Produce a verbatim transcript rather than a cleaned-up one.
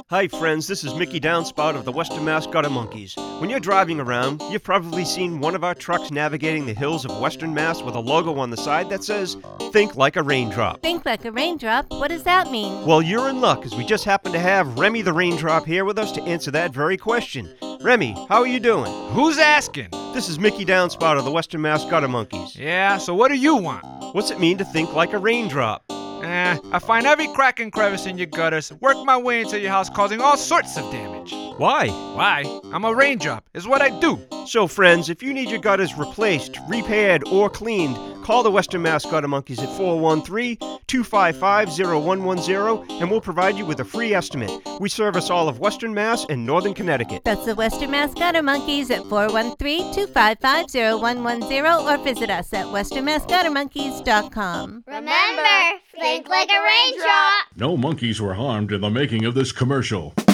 Hi friends, this is Mickey Downspout of the Western Mass Gutter Monkeys. When you're driving around, you've probably seen one of our trucks navigating the hills of Western Mass with a logo on the side that says, "Think like a raindrop." Think like a raindrop? What does that mean? Well, you're in luck, as we just happen to have Remy the Raindrop here with us to answer that very question. Remy, how are you doing? Who's asking? This is Mickey Downspout of the Western Mass Gutter Monkeys. Yeah, so what do you want? What's it mean to think like a raindrop? Eh, I find every crack and crevice in your gutters, work my way into your house, causing all sorts of damage. Why? Why? I'm a raindrop, is what I do. So friends, if you need your gutters replaced, repaired, or cleaned, call the Western Mass Gutter Monkeys at four one three, two five five, zero one one zero and we'll provide you with a free estimate. We service all of Western Mass and Northern Connecticut. That's the Western Mass Gutter Monkeys at four one three, two five five, zero one one zero or visit us at western mass gutter monkeys dot com. Remember, think like a raindrop. No monkeys were harmed in the making of this commercial.